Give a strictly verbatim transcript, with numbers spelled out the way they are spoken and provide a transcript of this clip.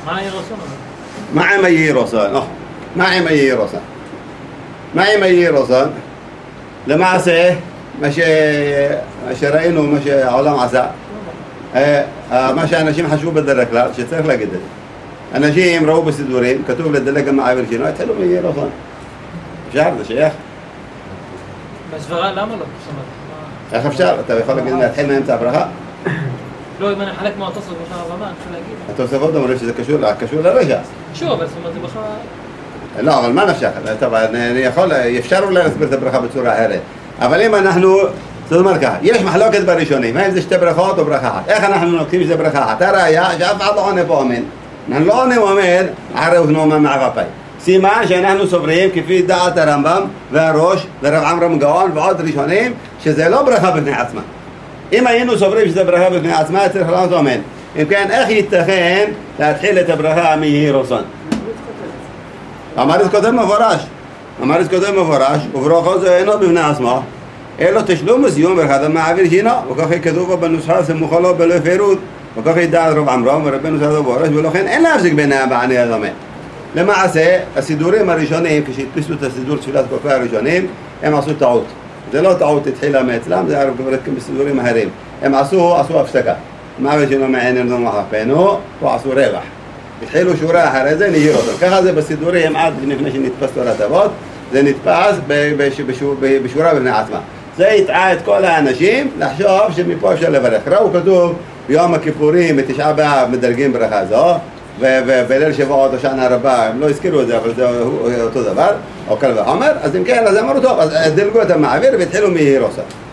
מה יהי רצון? מה עם יהי רצון? מה עם יהי רצון? מה עם יהי רצון? למעשה, מה שראינו, מה שהעולם עשה, מה שאנשים חשבו בדרך כלל, שצריך להגיד את זה. אנשים ראו בסידורים, כתוב לדלג המעבר שלו, התחילו מיהי רצון. אפשר, זה שייך. בסברה, למה לא? איך אפשר? אתה יכול להגיד להתחיל מאמצע הברכה? לא, אם אני חלק מהתוספות בשער הבמה, אני יכול להגיד. התוספות אומרים שזה קשור לרגע. שוב, אבל זאת אומרת, זה בכלל... לא, אבל מה נפשך? טוב, אני יכול, אפשר אולי להסביר את הברכה בצורה אחרת. אבל אם אנחנו, זאת אומרת ככה, יש מחלוקת בראשונים, האם זה שתי ברכות או ברכה אחת? איך אנחנו נוקטים שזה ברכה אחת? הראיה שאף אחד לא עונה פה אמן. אנחנו לא עונים אמן, אחרי ונאמר מערפי. סימן שאנחנו סוברים כפי דעת הרמב"ם והראש ורב עמרם גאון ועוד ראשונים שזה לא ברכה בפני עצמה. אם היינו סוברים שזה ברכה בפני עצמה צריך לענות אמן. אם כן, איך ייתכן להתחיל את הברכה מיהי רצון? המאריס כותב מפורש, המאריס כותב מפורש וברכות זה אינו בפני עצמו אלו תשלום וסיום ברכת המעביר שינו וכך כתוב בנוסחה סמוכה לו בלא פירוט וכך ידעת רב עמרם ורבנו סעדו בורש ולכן אין להפסיק ביניהם בעני הדומה. למעשה, הסידורים הראשונים, כשהדפיסו את הסידור תפילת כופי הראשונים, הם עשו טעות. זה לא טעות התחילה מאצלם, זה היה בסידורים אחרים. הם עשו, עשו הפסקה. מה ושלא מעניין לא מחפנו, פה עשו רווח. התחילו שורה אחרי זה, נהיר אותו. ככה זה בסידורים עד לפני שנתפס תורת אבות, זה נתפס בשורה בפני עצמה. זה יטעה את כל האנשים לחשוב שמפה אפשר לברך. ראו כתוב ביום הכיפורים, בתשעה באב מדרגים ברכה זו, ובליל שבועות או שנה רבה, הם לא הזכירו את זה, אבל זה אותו דבר, או קל וחומר, אז אם כן, אז אמרו טוב, אז דלגו את המעביר והתחילו מיהי רצון.